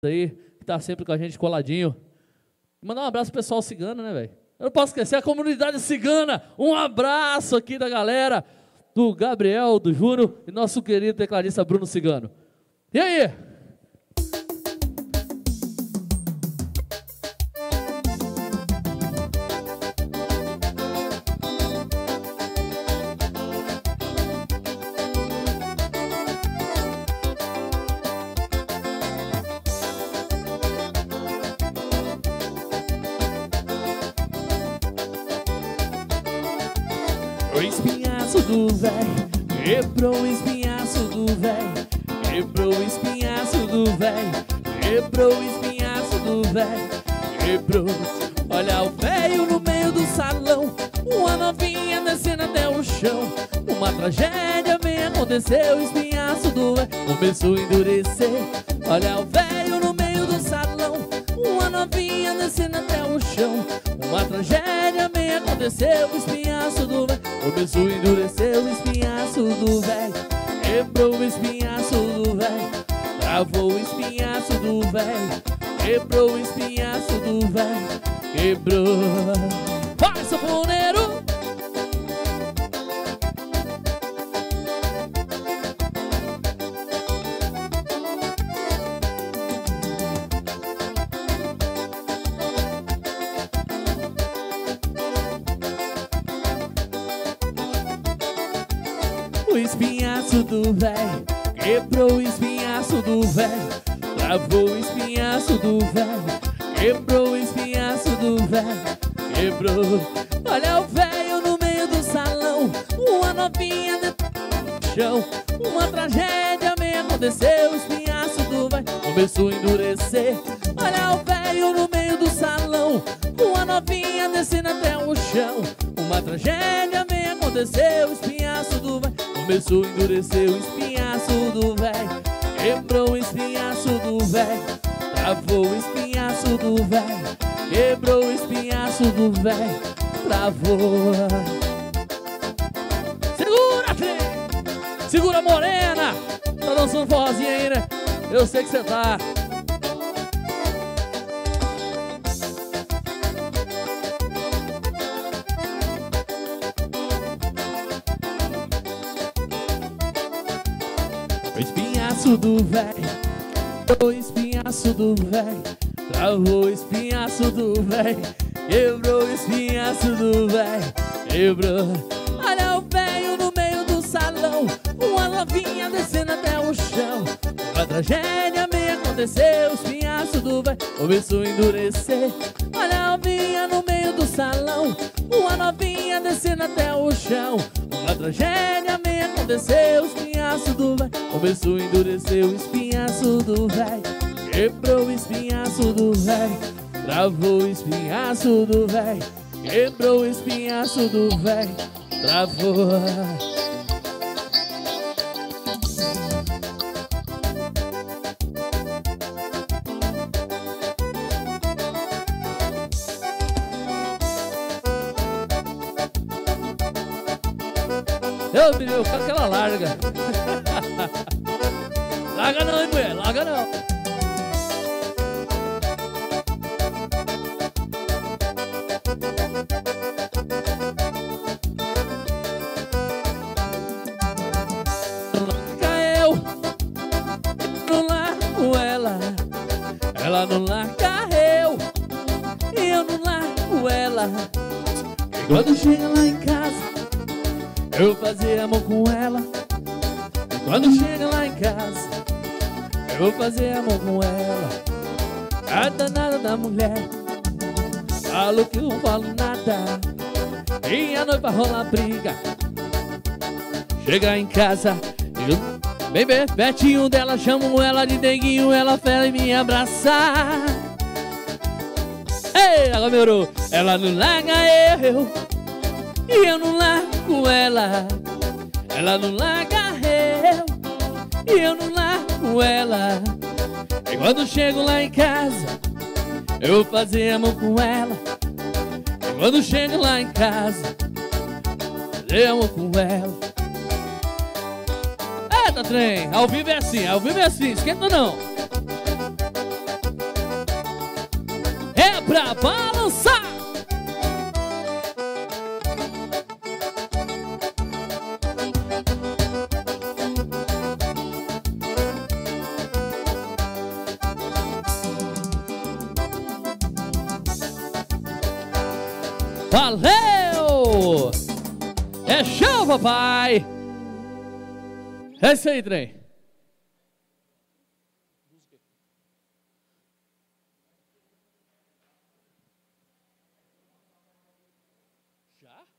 aí, que tá sempre com a gente coladinho. Mandar um abraço pro pessoal cigano, né, velho? Eu não posso esquecer a comunidade cigana. Um abraço aqui da galera, do Gabriel, do Júnior e nosso querido tecladista Bruno Cigano. E aí? O espinhaço do véi, quebrou o espinhaço do véi, quebrou o espinhaço do véi, quebrou o espinhaço do véi, quebrou. Olha o véio no meio do salão, uma novinha descendo até o chão. Uma tragédia vem acontecer, o espinhaço do véi começou a endurecer. Olha o véio no meio do salão, uma novinha descendo até o chão. Uma tragédia vem acontecer, o espinhaço do véi começou a endurecer. O espinhaço do véi quebrou o espinhaço do véi, travou o espinhaço do véi, quebrou o espinhaço do véi, quebrou. Vai, sanfoneiro! O espinhaço do véi quebrou o espinhaço do véi, travou o espinhaço do véi, quebrou o espinhaço do véi, quebrou. Olha o véio no meio do salão, uma novinha no chão. Uma tragédia vem acontecer, o espinhaço do véi começou a endurecer. Olha o véio no meio do salão, uma novinha descendo até o chão. Uma tragédia vem acontecer, o espinhaço do véi começou a endurecer. O espinhaço do véi quebrou o espinhaço do véi, travou o espinhaço do véi, quebrou o espinhaço do véi, travou. Segura, filho! Segura, morena! Tá dançando forrozinho aí, né? Eu sei que você tá. O espinhaço do véi, o espinhaço do véi, travou o espinhaço do véi, quebrou o espinhaço do véi, quebrou. Olha o véio no meio do salão, uma novinha descendo até o chão. Uma tragédia vem acontecer, o espinhaço do véi começou a endurecer. Olha a novinha no meio do salão, uma novinha descendo até o chão. Uma tragédia vem acontecer, o espinhaço do véi começou a endurecer. O espinhaço do véi quebrou o espinhaço do véi, travou o espinhaço do véi, quebrou o espinhaço do véi, travou. Eu quero que ela larga. Larga não, hein, mulher? Larga não. Eu não largo ela, ela não larga eu, e eu não largo ela. E quando chega lá em casa, eu vou fazer amor com ela. E quando chega lá em casa, eu vou fazer amor com ela. A danada da mulher falou que eu não falo nada, e a noiva rola briga. Chega em casa, eu bem pertinho dela, chamo ela de neguinho, ela vem me abraçar. Ei, agora melhorou. Ela não larga eu, e eu não largo ela. Ela não larga eu, e eu não largo ela. E quando chego lá em casa, eu vou fazer amor com ela. E quando chego lá em casa, fazer amor com ela. Eita, trem, ao vivo é assim, esquenta não. é pra balançar. Valeu! É show, papai! É isso aí, trem.